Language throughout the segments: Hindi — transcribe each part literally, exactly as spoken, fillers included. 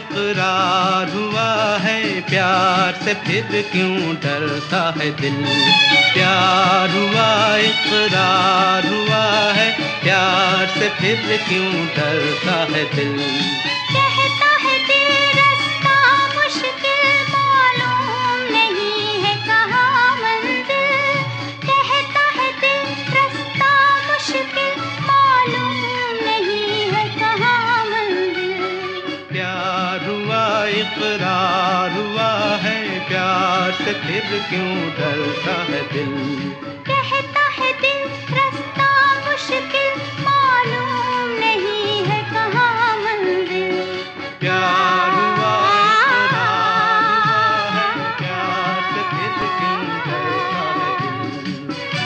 इकरार हुआ है, प्यार से फिर क्यों डरता है दिल। प्यार हुआ इकरार हुआ है, प्यार से फिर क्यों डरता है दिल। कहता है दिल रास्ता मुश्किल, मालूम नहीं है कहाँ मंजिल। कहता है दिल रास्ता मुश्किल, मालूम नहीं है कहाँ मंजिल। प्यार हुआ इकरार हुआ है, प्यार से फिर क्यों डरता है दिल। कहता है दिल रास्ता मुश्किल, मालूम नहीं है कहाँ मंजिल। प्यार हुआ इकरार हुआ है, प्यार से फिर क्यों डरता है दिल।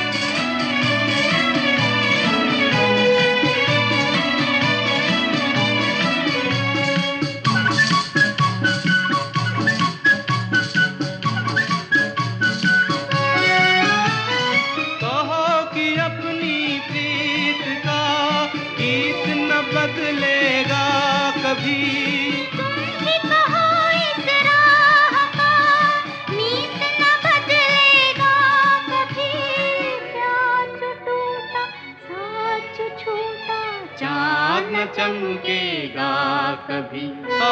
बदलेगा कभी तुम ही कहो इस राह का, मीत न बदलेगा कभी। प्यार जो टूटा साथ जो छूटा, चाँद न चमकेगा कभी।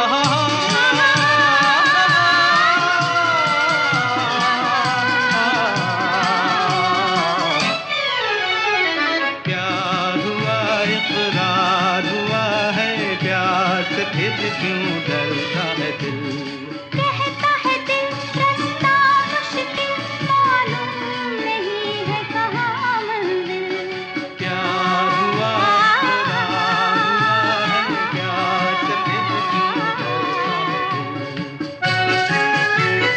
प्यार हुआ इकरार हुआ है, प्यार से फिर क्यों डरता है दिल। कहता है दिल रास्ता मुश्किल, मालूम नहीं है कहाँ मंजिल। प्यार हुआ इकरार हुआ है, प्यार से फिर क्यों डरता है दिल।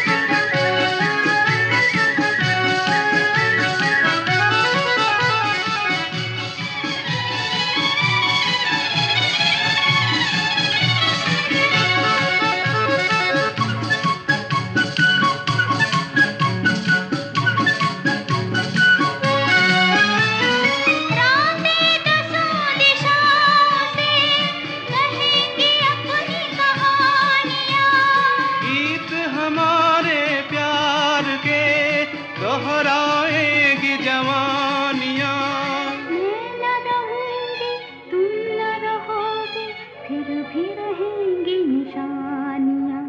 हमारे प्यार के दोहराएगी जवानियाँ। मैं न रहूंगी तुम न रहोगे, फिर भी रहेंगी निशानियाँ।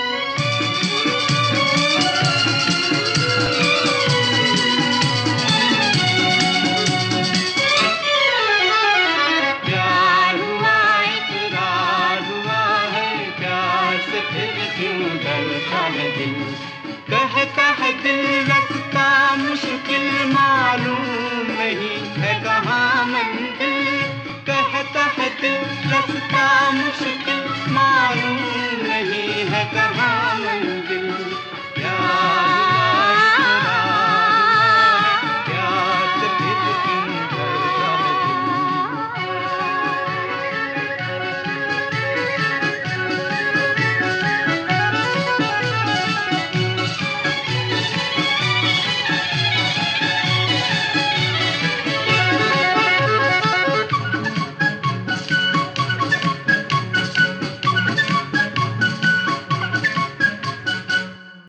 प्यार हुआ इकरार हुआ है, प्यार से फिर क्यों डरता है दिल। कहता है दिल रास्ता मुश्किल, मालूम नहीं है कहाँ मंजिल। कहता है दिल